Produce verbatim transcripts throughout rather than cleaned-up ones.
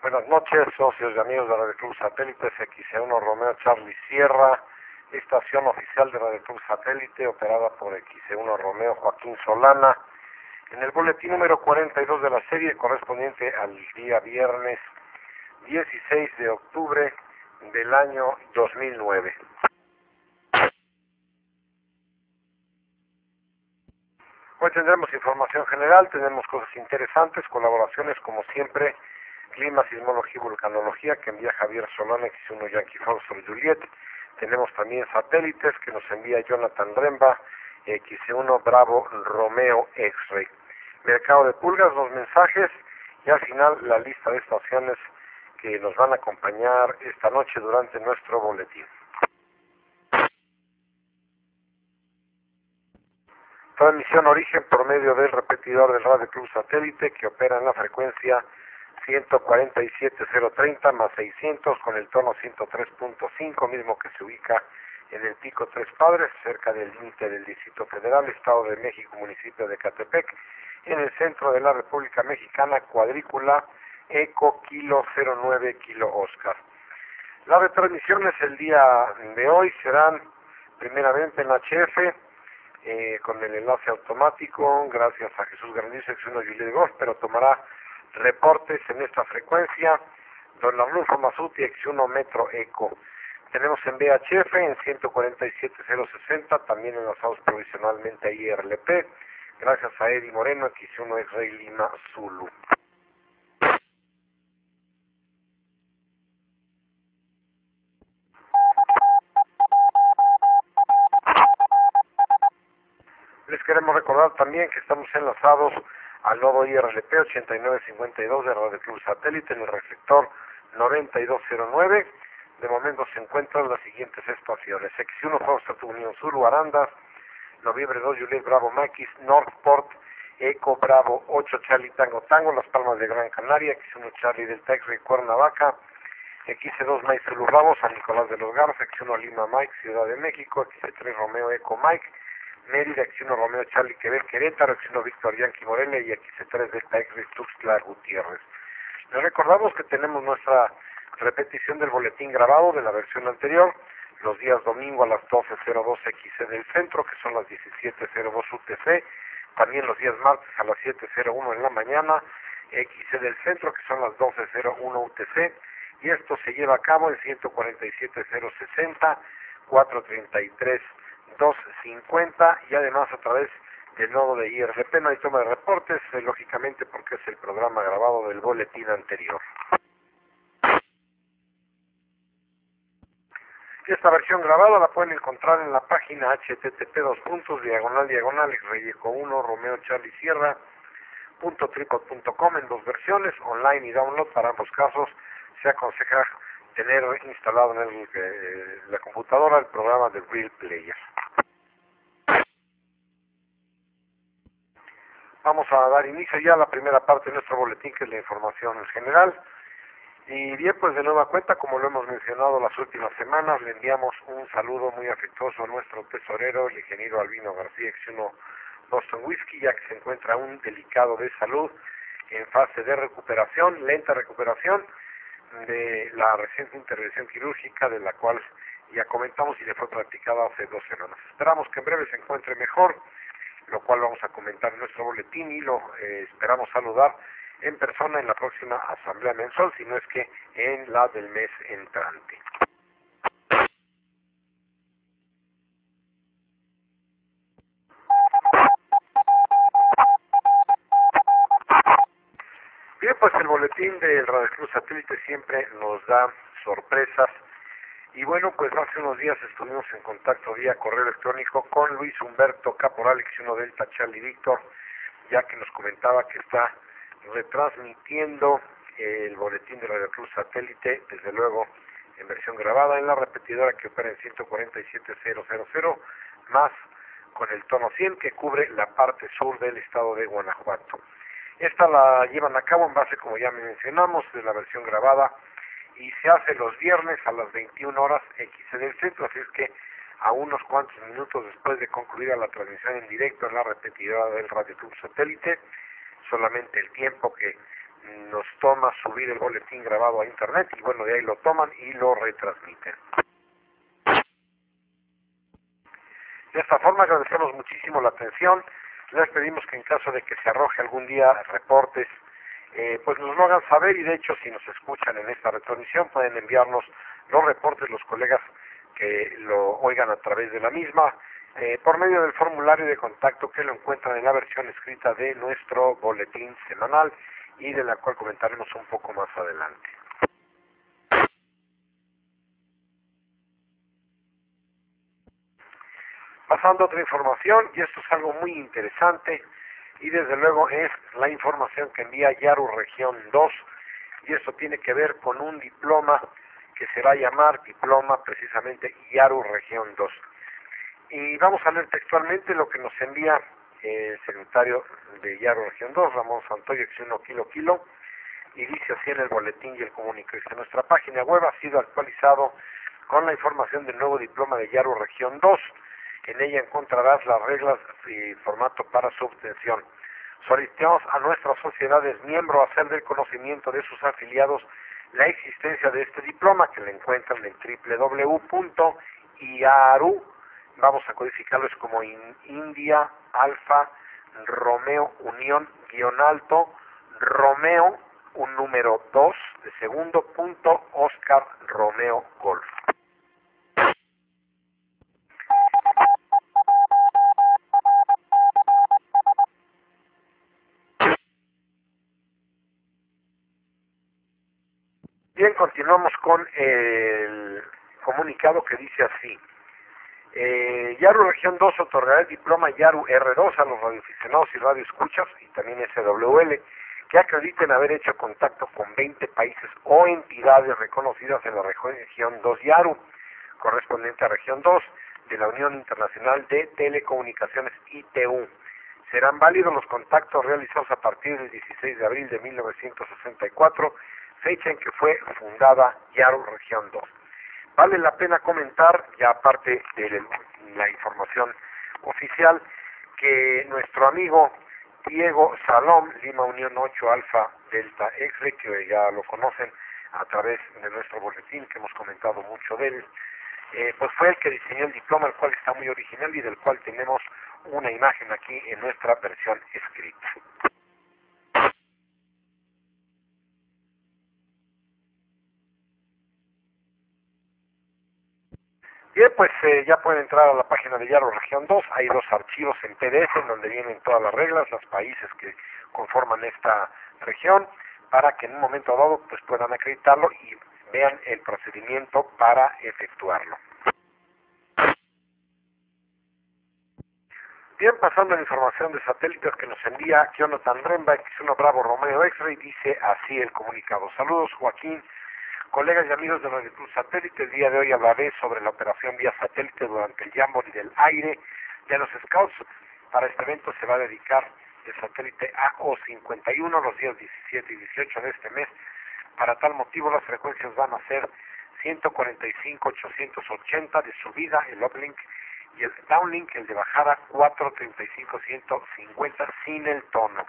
Buenas noches, socios y amigos de Radio Club Satélite, X uno Romeo Charlie Sierra, estación oficial de Radio Club Satélite, operada por X uno Romeo Joaquín Solana, en el boletín número cuarenta y dos de la serie, correspondiente al día viernes dieciséis de octubre del año dos mil nueve. Hoy tendremos información general, tenemos cosas interesantes, colaboraciones como siempre, clima, sismología y vulcanología que envía Javier Solana, X uno Yankee Foxtrot Juliet. Tenemos también satélites que nos envía Jonathan Remba, X uno Bravo Romeo X-Ray. Mercado de pulgas, dos mensajes y al final la lista de estaciones que nos van a acompañar esta noche durante nuestro boletín. Transmisión origen por medio del repetidor del Radio Club Satélite que opera en la frecuencia ciento cuarenta y siete mil treinta más seiscientos con el tono ciento tres punto cinco, mismo que se ubica en el Pico Tres Padres, cerca del límite del Distrito Federal, Estado de México, municipio de Catepec, en el centro de la República Mexicana, cuadrícula Eco Kilo cero nueve Kilo Oscar. Las retransmisiones el día de hoy serán primeramente en H F, eh, con el enlace automático, gracias a Jesús Grandioso, X uno Juliet Golf, pero tomará reportes en esta frecuencia Don Arnulfo Masuti, X uno Metro Eco. Tenemos en V H F en ciento cuarenta y siete mil sesenta, también enlazados provisionalmente a I R L P, gracias a Eddie Moreno, X uno X-Ray Lima Zulu. Les queremos recordar también que estamos enlazados al nodo I R L P ochenta y nueve cincuenta y dos de Radio Club Satélite en el reflector noventa y dos cero nueve. De momento se encuentran las siguientes estaciones: X uno Foxtrot Unión Sur, Arandas, Noviembre dos Juliet Bravo Maquis, Northport, Eco Bravo ocho Charlie Tango Tango, Las Palmas de Gran Canaria, X uno Charlie Delta X-Ray Cuernavaca, X dos Mike Zulu Bravo, San Nicolás de los Garza, X uno Lima Mike, Ciudad de México, X tres Romeo Eco Mike, Mérida, X uno Romeo Charlie Quebec Querétaro, X uno Víctor Yankee Morelia y X tres Delta X-Ray Tuxtla Gutiérrez. Les recordamos que tenemos nuestra repetición del boletín grabado de la versión anterior, los días domingo a las doce cero dos X C del centro, que son las diecisiete cero dos U T C, también los días martes a las siete cero uno en la mañana, X C del centro, que son las doce cero uno U T C, y esto se lleva a cabo en ciento cuarenta y siete mil sesenta, cuatrocientos treinta y tres doscientos cincuenta y además a través del nodo de I R L P. No hay toma de reportes, eh, lógicamente porque es el programa grabado del boletín anterior. Esta versión grabada la pueden encontrar en la página H T T P dos puntos diagonal diagonal Reyeco uno Romeo Charlie Sierra punto tripod punto com en dos versiones, online y download. Para ambos casos se aconseja tener instalado en el, eh, la computadora el programa de Real Player. Vamos a dar inicio ya a la primera parte de nuestro boletín, que es la información en general. Y bien, pues de nueva cuenta, como lo hemos mencionado las últimas semanas, le enviamos un saludo muy afectuoso a nuestro tesorero, el ingeniero Albino García, X uno Boston Whiskey, ya que se encuentra aún delicado de salud, en fase de recuperación, lenta recuperación, de la reciente intervención quirúrgica, de la cual ya comentamos y le fue practicada hace dos semanas. Esperamos que en breve se encuentre mejor, lo cual vamos a comentar en nuestro boletín y lo eh, esperamos saludar en persona en la próxima asamblea mensual, si no es que en la del mes entrante. Bien, pues el boletín del Radio Club Satélite siempre nos da sorpresas. Y bueno, pues hace unos días estuvimos en contacto vía correo electrónico con Luis Humberto Caporal, X uno Delta Charlie Víctor, ya que nos comentaba que está retransmitiendo el boletín de Radio Club Satélite, desde luego en versión grabada, en la repetidora que opera en ciento cuarenta y siete mil más con el tono cien, que cubre la parte sur del estado de Guanajuato. Esta la llevan a cabo en base, como ya mencionamos, de la versión grabada, y se hace los viernes a las veintiuna horas X C del centro, así es que a unos cuantos minutos después de concluida la transmisión en directo en la repetidora del Radio Club Satélite, solamente el tiempo que nos toma subir el boletín grabado a internet y bueno, de ahí lo toman y lo retransmiten. De esta forma agradecemos muchísimo la atención. Les pedimos que en caso de que se arroje algún día reportes, eh, pues nos lo hagan saber, y de hecho si nos escuchan en esta retransmisión pueden enviarnos los reportes los colegas que lo oigan a través de la misma, eh, por medio del formulario de contacto que lo encuentran en la versión escrita de nuestro boletín semanal y de la cual comentaremos un poco más adelante. Pasando a otra información, y esto es algo muy interesante, y desde luego es la información que envía Yaru Región dos, y esto tiene que ver con un diploma que se va a llamar Diploma precisamente Yaru Región dos. Y vamos a leer textualmente lo que nos envía el secretario de Yaru Región dos, Ramón Santoyo, equis uno Kilo Kilo, y dice así en el boletín y el comunicado: dice: nuestra página web ha sido actualizado con la información del nuevo diploma de Yaru Región dos. En ella encontrarás las reglas y formato para su obtención. Solicitamos a nuestras sociedades miembros hacer del conocimiento de sus afiliados la existencia de este diploma, que lo encuentran en doble u doble u doble u punto yaru, vamos a codificarlo, es como in, India, Alfa, Romeo, Unión, guión alto, Romeo, un número dos de segundo, punto, Oscar, Romeo, Golf. Bien, continuamos con el comunicado que dice así: eh, Yaru Región dos otorgará el diploma Yaru R dos a los radioaficionados y radioescuchas, y también S W L, que acrediten haber hecho contacto con veinte países o entidades reconocidas en la región dos Yaru, correspondiente a región dos de la Unión Internacional de Telecomunicaciones I T U. Serán válidos los contactos realizados a partir del dieciséis de abril de mil novecientos sesenta y cuatro, fecha en que fue fundada Yaru Región dos. Vale la pena comentar, ya aparte de la información oficial, que nuestro amigo Diego Salom, Lima Unión ocho Alfa Delta X-Ray, que ya lo conocen a través de nuestro boletín, que hemos comentado mucho de él, eh, pues fue el que diseñó el diploma, el cual está muy original y del cual tenemos una imagen aquí en nuestra versión escrita. Bien, pues eh, ya pueden entrar a la página de Yaru Región dos, hay dos archivos en P D F en donde vienen todas las reglas, los países que conforman esta región, para que en un momento dado pues puedan acreditarlo y vean el procedimiento para efectuarlo. Bien, pasando a la información de satélites que nos envía Jonathan Remba, equis uno Bravo Romeo X-Ray, dice así el comunicado: saludos Joaquín, colegas y amigos de Radio Plus Satélite. El día de hoy hablaré sobre la operación vía satélite durante el Jamboree del aire de los Scouts. Para este evento se va a dedicar el satélite A O cincuenta y uno los días diecisiete y dieciocho de este mes. Para tal motivo las frecuencias van a ser ciento cuarenta y cinco ochocientos ochenta de subida, el uplink, y el downlink, el de bajada, cuatrocientos treinta y cinco ciento cincuenta sin el tono.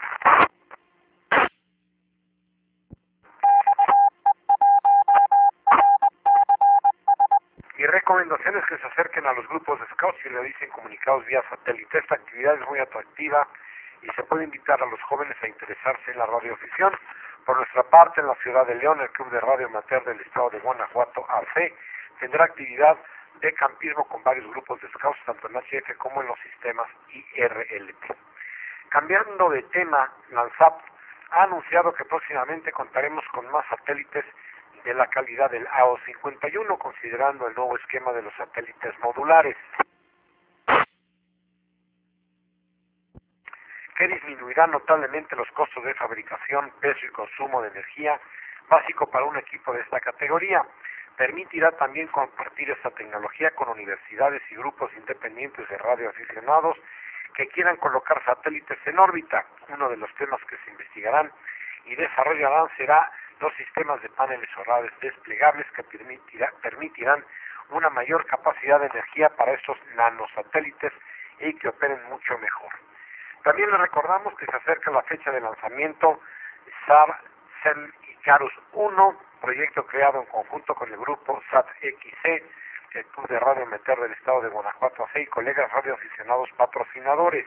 Y recomendaciones que se acerquen a los grupos de Scouts y realicen comunicados vía satélite. Esta actividad es muy atractiva y se puede invitar a los jóvenes a interesarse en la radioafición. Por nuestra parte, en la ciudad de León, el Club de Radio Amateur del Estado de Guanajuato, A C, tendrá actividad de campismo con varios grupos de Scouts, tanto en H F como en los sistemas I R L T. Cambiando de tema, Landsat ha anunciado que próximamente contaremos con más satélites de la calidad del A O cincuenta y uno, considerando el nuevo esquema de los satélites modulares, que disminuirá notablemente los costos de fabricación, peso y consumo de energía, básico para un equipo de esta categoría. Permitirá también compartir esta tecnología con universidades y grupos independientes de radioaficionados que quieran colocar satélites en órbita. Uno de los temas que se investigarán y desarrollarán será los sistemas de paneles solares desplegables que permitirá, permitirán una mayor capacidad de energía para estos nanosatélites y que operen mucho mejor. También les recordamos que se acerca la fecha de lanzamiento S A R el Icarus uno, proyecto creado en conjunto con el grupo S A T X C, el Club de Radio Amateur del Estado de Guanajuato A C y colegas radioaficionados patrocinadores.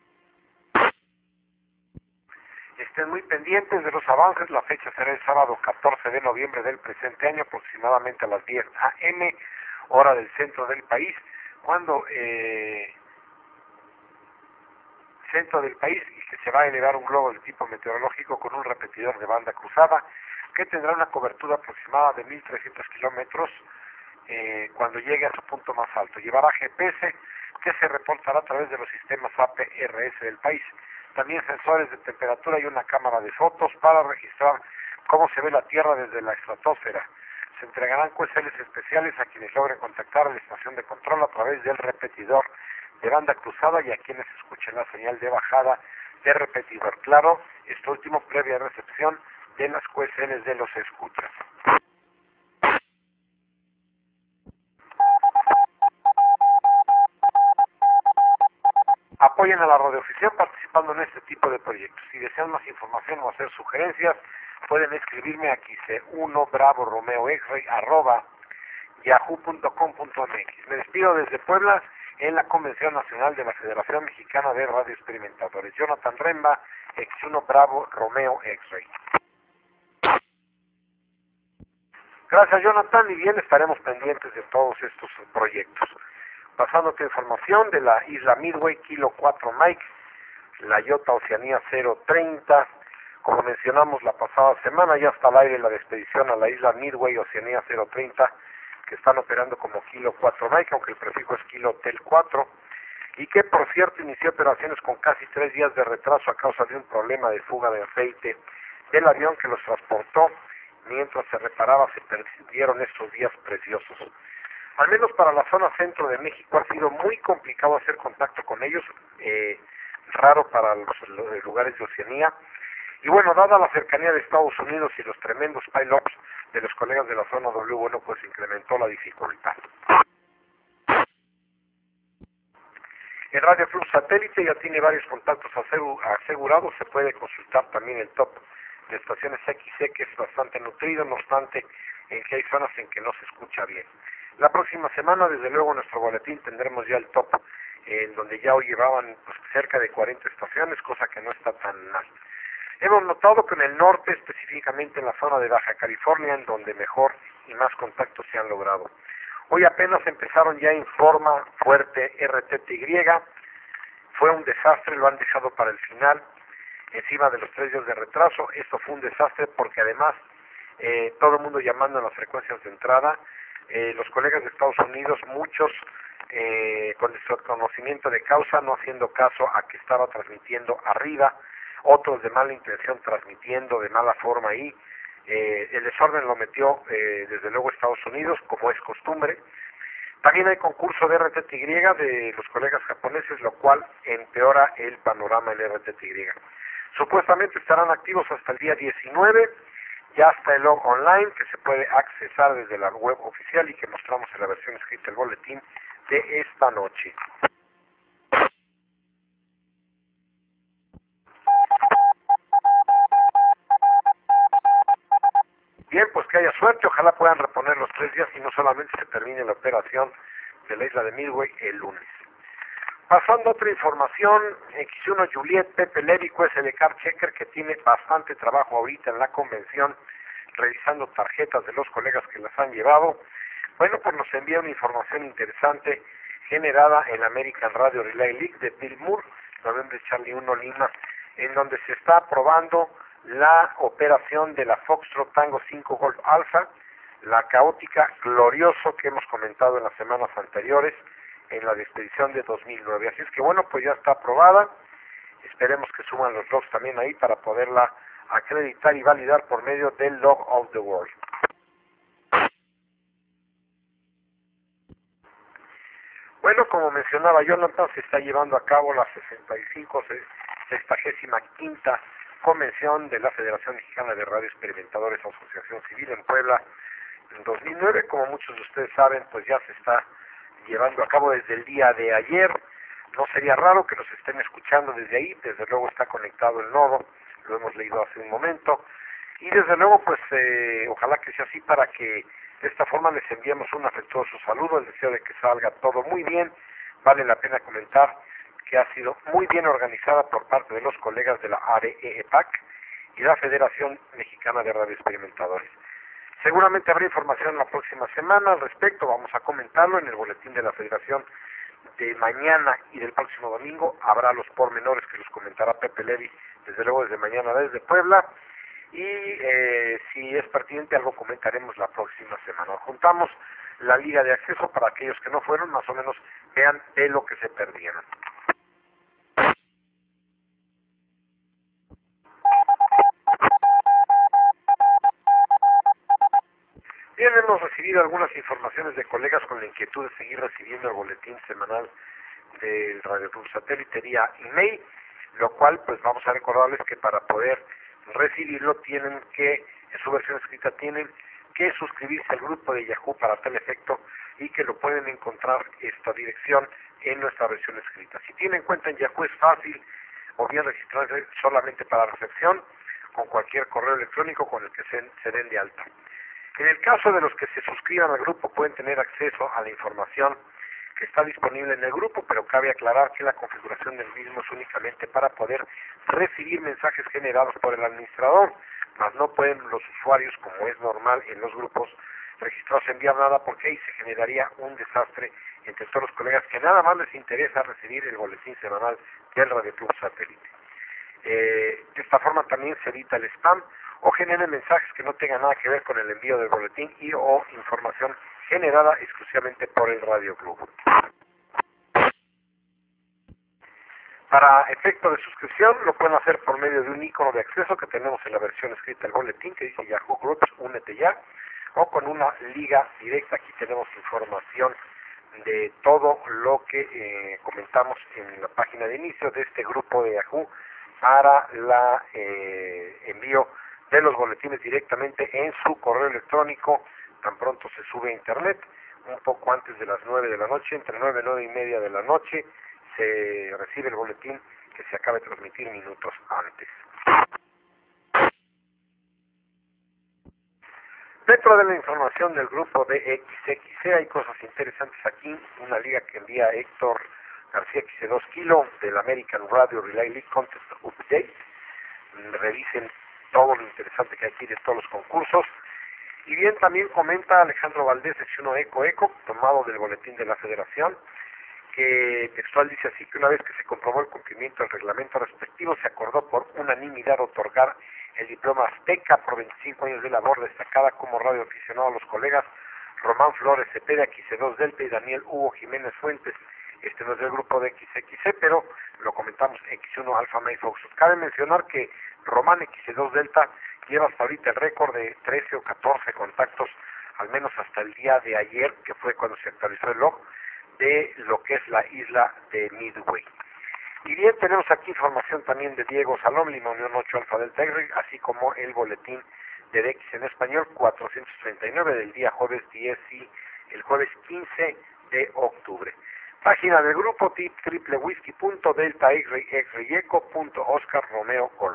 Estén muy pendientes de los avances. La fecha será el sábado catorce de noviembre del presente año, aproximadamente a las diez a eme, hora del centro del país, cuando eh, centro del país, y que se va a elevar un globo de tipo meteorológico con un repetidor de banda cruzada que tendrá una cobertura aproximada de mil trescientos kilómetros eh, cuando llegue a su punto más alto. Llevará G P S que se reportará a través de los sistemas A P R S del país. También sensores de temperatura y una cámara de fotos para registrar cómo se ve la Tierra desde la estratosfera. Se entregarán Q S Ls especiales a quienes logren contactar a la estación de control a través del repetidor de banda cruzada y a quienes escuchen la señal de bajada de repetidor. Claro, esto último previa recepción de las Q S Ls de los escuchas. Apoyen a la radioafición participando en este tipo de proyectos. Si desean más información o hacer sugerencias, pueden escribirme a quise uno bravo romeo x-ray arroba yahoo punto com punto m x. Me despido desde Puebla en la Convención Nacional de la Federación Mexicana de Radio Experimentadores. Jonathan Remba, equis uno bravo romeo x-ray. Gracias, Jonathan, y bien estaremos pendientes de todos estos proyectos. Pasándote información de la isla Midway, Kilo cuatro Mike, la Iota Oceanía cero treinta, como mencionamos la pasada semana, ya está al aire la expedición a la isla Midway, Oceanía cero treinta, que están operando como Kilo cuatro Mike, aunque el prefijo es Kilo Tel cuatro, y que por cierto inició operaciones con casi tres días de retraso a causa de un problema de fuga de aceite del avión que los transportó. Mientras se reparaba, se perdieron estos días preciosos. Al menos para la zona centro de México ha sido muy complicado hacer contacto con ellos, eh, raro para los, los lugares de Oceanía. Y bueno, dada la cercanía de Estados Unidos y los tremendos pile-ups de los colegas de la zona W, bueno, pues incrementó la dificultad. El Radio Club Satélite ya tiene varios contactos asegurados, se puede consultar también el top de estaciones equis ce, que es bastante nutrido, no obstante en que hay zonas en que no se escucha bien. La próxima semana, desde luego, en nuestro boletín tendremos ya el top, eh, en donde ya hoy llevaban pues, cerca de cuarenta estaciones, cosa que no está tan mal. Hemos notado que en el norte, específicamente en la zona de Baja California, en donde mejor y más contactos se han logrado. Hoy apenas empezaron ya en forma fuerte R T T Y, fue un desastre, lo han dejado para el final, encima de los tres días de retraso. Esto fue un desastre porque además eh, todo el mundo llamando a las frecuencias de entrada, eh, los colegas de Estados Unidos, muchos eh, con desconocimiento de causa, no haciendo caso a que estaba transmitiendo arriba, otros de mala intención transmitiendo de mala forma ahí. Eh, el desorden lo metió eh, desde luego Estados Unidos, como es costumbre. También hay concurso de R T T Y de los colegas japoneses, lo cual empeora el panorama en R T T Y. Supuestamente estarán activos hasta el día diecinueve, ya está el log online que se puede accesar desde la web oficial y que mostramos en la versión escrita del boletín de esta noche. Bien, pues que haya suerte, ojalá puedan reponer los tres días y no solamente se termine la operación de la isla de Midway el lunes. Pasando a otra información, equis uno Juliet, Pepe Lévico es el card checker que tiene bastante trabajo ahorita en la convención, revisando tarjetas de los colegas que las han llevado. Bueno, pues nos envía una información interesante generada en la American Radio Relay League de Bill Moore, noviembre Charlie uno Lima, en donde se está aprobando la operación de la Foxtrot Tango cinco Golf Alpha, la caótica Glorioso que hemos comentado en las semanas anteriores en la expedición de dos mil nueve. Así es que bueno, pues ya está aprobada. Esperemos que suban los logs también ahí para poderla acreditar y validar por medio del Log of the World. Bueno, como mencionaba Jonathan, se está llevando a cabo la sesenta y cinco, sexagésima quinta convención de la Federación Mexicana de Radio Experimentadores Asociación Civil en Puebla en dos mil nueve. Como muchos de ustedes saben, pues ya se está llevando a cabo desde el día de ayer. No sería raro que nos estén escuchando desde ahí, desde luego está conectado el nodo, lo hemos leído hace un momento, Y desde luego, pues eh, ojalá que sea así para que de esta forma les enviemos un afectuoso saludo, el deseo de que salga todo muy bien. Vale la pena comentar que ha sido muy bien organizada por parte de los colegas de la A R E E P A C y la Federación Mexicana de Radioexperimentadores. Seguramente habrá información la próxima semana al respecto, vamos a comentarlo en el boletín de la Federación de mañana y del próximo domingo. Habrá los pormenores que los comentará Pepe Levi, desde luego desde mañana desde Puebla. Y eh, si es pertinente algo comentaremos la próxima semana. Juntamos la liga de acceso para aquellos que no fueron, más o menos vean de lo que se perdieron. Bien, hemos recibido algunas informaciones de colegas con la inquietud de seguir recibiendo el boletín semanal del Radio Club Satélite vía email, lo cual pues vamos a recordarles que para poder recibirlo tienen que, en su versión escrita, tienen que suscribirse al grupo de Yahoo para tal efecto y que lo pueden encontrar esta dirección en nuestra versión escrita. Si tienen cuenta en Yahoo es fácil, o bien registrarse solamente para recepción con cualquier correo electrónico con el que se, se den de alta. En el caso de los que se suscriban al grupo pueden tener acceso a la información que está disponible en el grupo, pero cabe aclarar que la configuración del mismo es únicamente para poder recibir mensajes generados por el administrador, mas no pueden los usuarios, como es normal en los grupos, registrarse enviar nada, porque ahí se generaría un desastre entre todos los colegas que nada más les interesa recibir el boletín semanal del Radio Club Satélite. Eh, de esta forma también se evita el spam o generen mensajes que no tengan nada que ver con el envío del boletín y o información generada exclusivamente por el Radio Club. Para efecto de suscripción lo pueden hacer por medio de un icono de acceso que tenemos en la versión escrita del boletín que dice Yahoo Groups, únete ya, o con una liga directa. Aquí tenemos información de todo lo que eh, comentamos en la página de inicio de este grupo de Yahoo para la eh, envío de los boletines directamente en su correo electrónico tan pronto se sube a internet, un poco antes de las nueve de la noche, entre nueve y nueve y media de la noche se recibe el boletín que se acaba de transmitir minutos antes. Dentro de la información del grupo de X X C hay cosas interesantes aquí, una liga que envía Héctor García X dos Kilo del American Radio Relay League Contest Update. Revisen todo lo interesante que hay aquí de todos los concursos. Y bien, también comenta Alejandro Valdés, sección uno Eco Eco, tomado del boletín de la Federación, que textual dice así que una vez que se comprobó el cumplimiento del reglamento respectivo, se acordó por unanimidad otorgar el diploma Azteca por veinticinco años de labor destacada como radioaficionado a los colegas Román Flores Cepeda, X dos Delta, y Daniel Hugo Jiménez Fuentes. Este no es del grupo de X X C, pero lo comentamos X uno Alfa May Fox. Cabe mencionar que Román X dos Delta lleva hasta ahorita el récord de trece o catorce contactos, al menos hasta el día de ayer, que fue cuando se actualizó el log, de lo que es la isla de Midway. Y bien, tenemos aquí información también de Diego Salom, Lima Unión ocho Alfa Delta Y, así como el boletín de D X en español cuatrocientos treinta y nueve del día jueves diez y el jueves quince de octubre. Página del grupo triple whisky punto delta x y eco punto oscar romeo golf.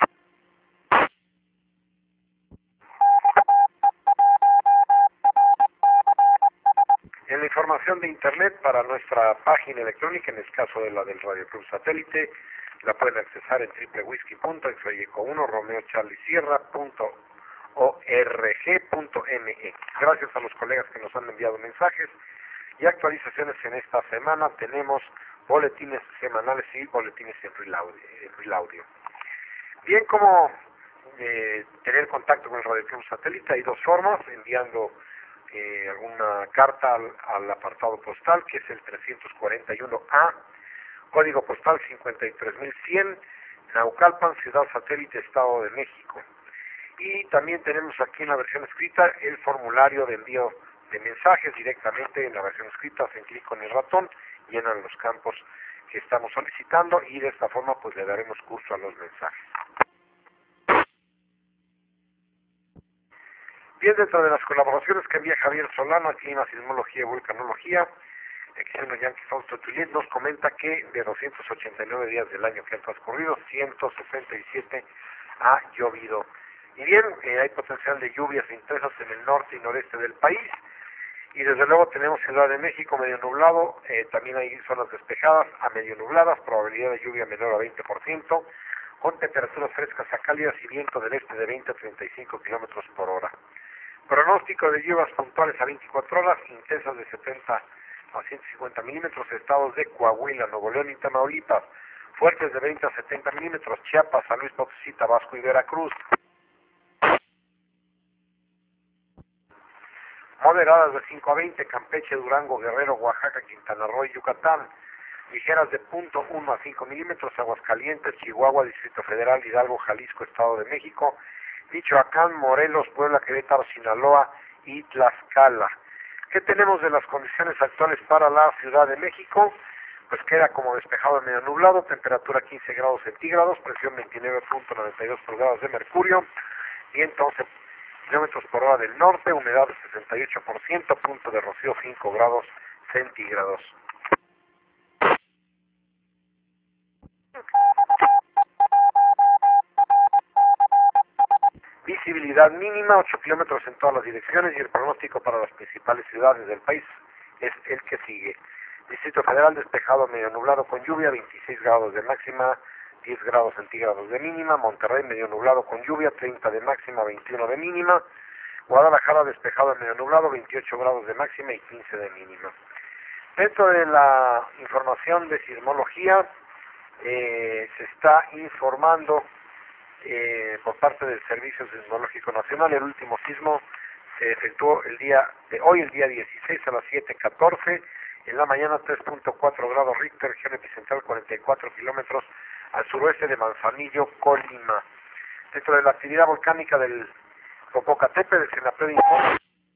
En la información de internet para nuestra página electrónica, en el caso de la del Radio Club Satélite, la pueden accesar en triple whisky punto x y eco uno romeo charlie sierra punto org punto me. Gracias a los colegas que nos han enviado mensajes y actualizaciones en esta semana. Tenemos boletines semanales y boletines en real audio. Bien, como eh, tener contacto con el Radio Club Satélite, hay dos formas: enviando eh, alguna carta al, al apartado postal, que es el trescientos cuarenta y uno A, código postal cincuenta y tres mil cien, Naucalpan, Ciudad Satélite, Estado de México. Y también tenemos aquí en la versión escrita el formulario de envío de mensajes directamente en la versión escrita. Hacen clic con el ratón, llenan los campos que estamos solicitando y de esta forma pues le daremos curso a los mensajes. Bien, dentro de las colaboraciones que envía Javier Solano a Clima, Sismología y Vulcanología, X uno Yankee Fausto Tuliet nos comenta que de doscientos ochenta y nueve días del año que han transcurrido, ciento sesenta y siete ha llovido. Y bien, eh, hay potencial de lluvias intensas en el norte y noreste del país. Y desde luego tenemos Ciudad de México medio nublado, eh, también hay zonas despejadas a medio nubladas, probabilidad de lluvia menor a veinte por ciento, con temperaturas frescas a cálidas y viento del este de veinte a treinta y cinco kilómetros por hora. Pronóstico de lluvias puntuales a veinticuatro horas, intensas de setenta a ciento cincuenta milímetros, estados de Coahuila, Nuevo León y Tamaulipas, fuertes de veinte a setenta milímetros, Chiapas, San Luis Potosí, Tabasco y Veracruz. Moderadas de cinco a veinte, Campeche, Durango, Guerrero, Oaxaca, Quintana Roo y Yucatán. Ligeras de punto uno a cinco milímetros, Aguascalientes, Chihuahua, Distrito Federal, Hidalgo, Jalisco, Estado de México, Michoacán, Morelos, Puebla, Querétaro, Sinaloa y Tlaxcala. ¿Qué tenemos de las condiciones actuales para la Ciudad de México? Pues queda como despejado a medio nublado, temperatura quince grados centígrados, presión veintinueve punto noventa y dos pulgadas de mercurio, viento once kilómetros por hora del norte, humedad del sesenta y ocho por ciento, punto de rocío cinco grados centígrados. Visibilidad mínima, ocho kilómetros en todas las direcciones, y el pronóstico para las principales ciudades del país es el que sigue. Distrito Federal despejado medio nublado con lluvia, veintiséis grados de máxima, diez grados centígrados de mínima. Monterrey medio nublado con lluvia, treinta de máxima, veintiuno de mínima. Guadalajara despejado medio nublado, veintiocho grados de máxima y quince de mínima. Dentro de la información de sismología, eh, se está informando eh, por parte del Servicio Sismológico Nacional. El último sismo se efectuó el día de hoy, el día dieciséis a las siete catorce, en la mañana, tres punto cuatro grados Richter, región epicentral cuarenta y cuatro kilómetros al suroeste de Manzanillo, Colima. Dentro de la actividad volcánica del Popocatépetl, el CENAPRED informa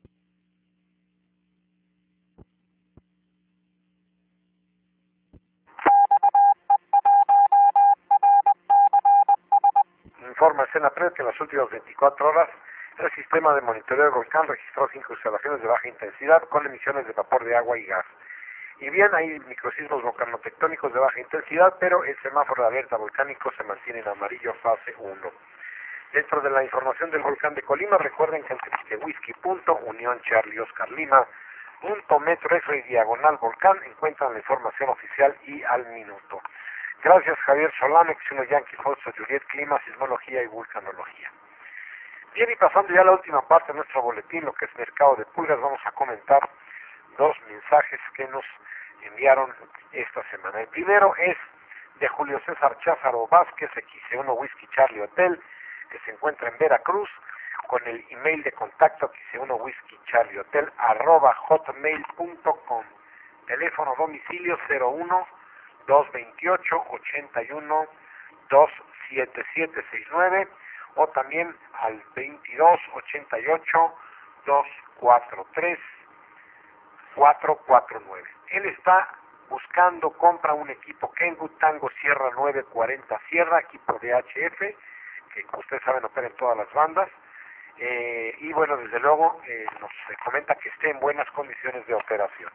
Informa el CENAPRED que en las últimas veinticuatro horas el sistema de monitoreo del volcán registró cinco instalaciones de baja intensidad con emisiones de vapor de agua y gas. Y bien, hay microsismos volcanotectónicos de baja intensidad, pero el semáforo de alerta volcánico se mantiene en amarillo fase uno. Dentro de la información del volcán de Colima, recuerden que en whisky punto unión charlie oscar lima punto metro y diagonal volcán encuentran la información oficial y al minuto. Gracias, Javier Solán, X uno Yankee Foxtrot Juliet, clima, sismología y vulcanología. Bien, y pasando ya a la última parte de nuestro boletín, lo que es mercado de pulgas, vamos a comentar dos mensajes que nos enviaron esta semana. El primero es de Julio César Cházaro Vázquez, X uno Whisky Charlie Hotel, que se encuentra en Veracruz, con el email de contacto X uno Whisky Charlie Hotel arroba hotmail punto com. Teléfono domicilio cero uno, dos veintiocho, ochenta y uno, dos siete siete seis nueve, o también al veintidós, ochenta y ocho, dos cuatro tres, cuatro cuatro nueve. Él está buscando, compra un equipo Kenwood Tango Sierra nueve cuarenta Sierra, equipo de H F, que como ustedes saben opera en todas las bandas, eh, y bueno, desde luego eh, nos comenta que esté en buenas condiciones de operación.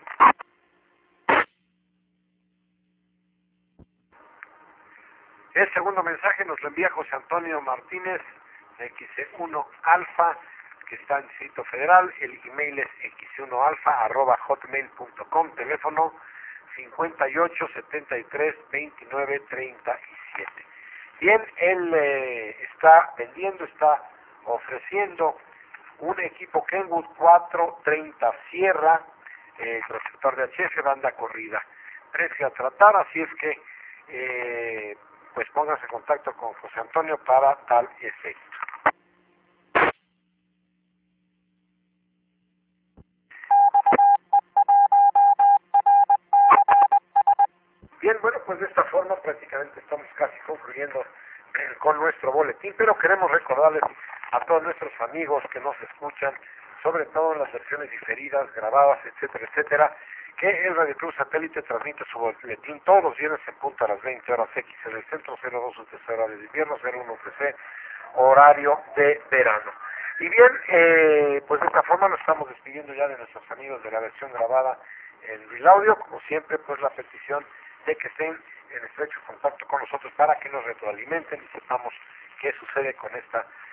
El segundo mensaje nos lo envía José Antonio Martínez, X uno Alfa, que está en Distrito Federal. El email es x uno alfa arroba hotmail punto com, teléfono cincuenta y ocho, setenta y tres, veintinueve, treinta y siete. Bien, él eh, está vendiendo, está ofreciendo un equipo Kenwood cuatrocientos treinta Sierra, eh, receptor de H F, banda corrida. Precio a tratar, así es que eh, pues pónganse en contacto con José Antonio para tal efecto. Bien, bueno, pues de esta forma prácticamente estamos casi concluyendo con nuestro boletín, pero queremos recordarles a todos nuestros amigos que nos escuchan, sobre todo en las versiones diferidas, grabadas, etcétera, etcétera, que el Radio Club Satélite transmite su boletín todos los viernes en punto a las veinte horas X en el centro, cero dos U T C horario de invierno, cero uno U T C horario de verano. Y bien, eh, pues de esta forma nos estamos despidiendo ya de nuestros amigos de la versión grabada en Real Audio. Como siempre, pues la petición de que estén en estrecho contacto con nosotros para que nos retroalimenten y sepamos qué sucede con esta